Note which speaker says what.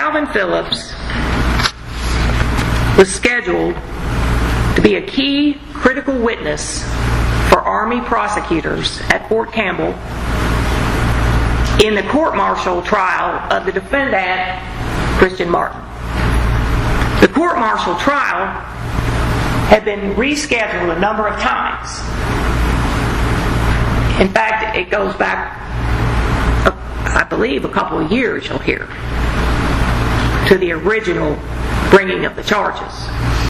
Speaker 1: Calvin Phillips was scheduled to be a key critical witness for Army prosecutors at Fort Campbell in the court-martial trial of the defendant, Christian Martin. The court-martial trial had been rescheduled a number of times. In fact, it goes back, I believe, a couple of years, you'll hear, to the original bringing of the charges.